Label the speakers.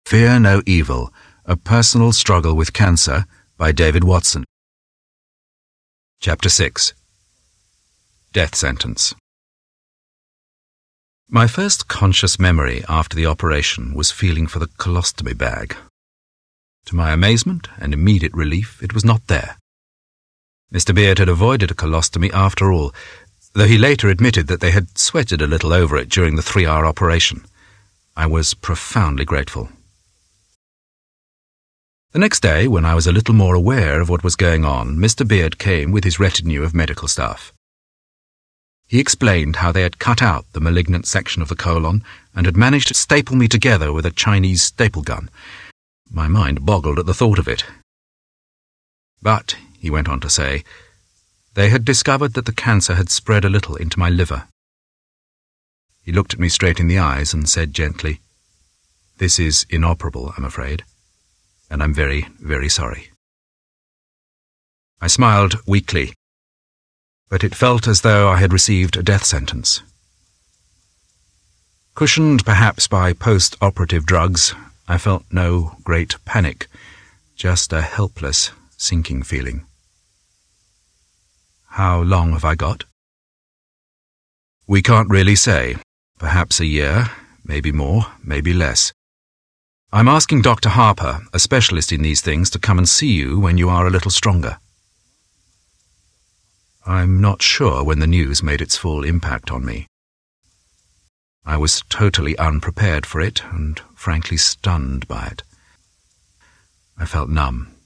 Speaker 1: Fear No Evil, A Personal Struggle with Cancer by David Watson. Chapter 6. Death Sentence. My first conscious memory after the operation was feeling for the colostomy bag. To my amazement and immediate relief, it was not there. Mr. Beard had avoided a colostomy after all, though he later admitted that they had sweated a little over it during the 3-hour operation. I was profoundly grateful. The next day, when I was a little more aware of what was going on, Mr. Beard came with his retinue of medical staff. He explained how they had cut out the malignant section of the colon and had managed to staple me together with a Chinese staple gun. My mind boggled at the thought of it. But, he went on to say, they had discovered that the cancer had spread a little into my liver. He looked at me straight in the eyes and said gently, "This is inoperable, I'm afraid, and I'm very, very sorry." I smiled weakly, but it felt as though I had received a death sentence. Cushioned perhaps by post-operative drugs, I felt no great panic, just a helpless, sinking feeling. "How long have I got?" "We can't really say. Perhaps a year, maybe more, maybe less. I'm asking Dr. Harper, a specialist in these things, to come and see you when you are a little stronger." I'm not sure when the news made its full impact on me. I was totally unprepared for it and frankly stunned by it. I felt numb.